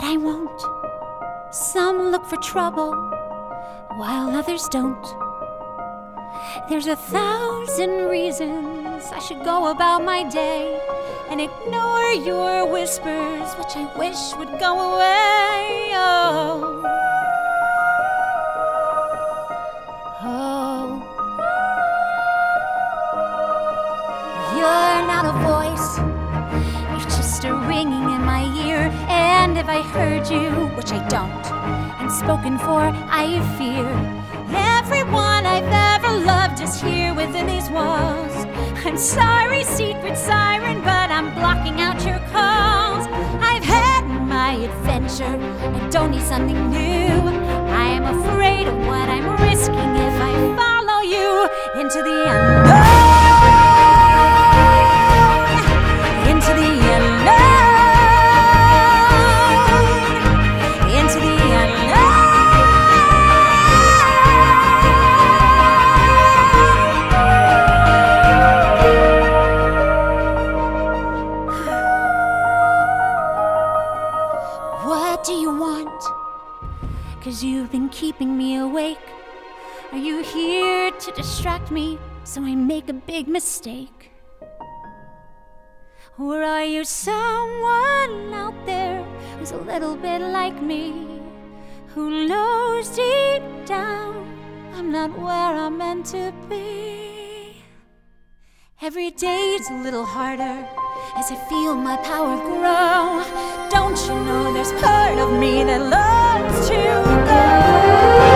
I won't. Some look for trouble, while others don't. There's 1,000 reasons I should go about my day and ignore your whispers, which I wish would go away. Oh, oh. You're not a voice, you're just a ringing in my ear. And if I heard you, which I don't, and spoken for, I fear. Everyone I've ever loved is here within these walls. I'm sorry, secret siren, but I'm blocking out your calls. I've had my adventure, I don't need something new. I am afraid of what I'm risking if I follow you into the unknown. Into the unknown. Into the unknown. What do you want? 'Cause you've been keeping me awake. Are you here to distract me so I make a big mistake? Or are you someone out there who's a little bit like me, who knows deep down I'm not where I'm meant to be? Every day's a little harder as I feel my power grow. Don't you know there's part of me that loves to go?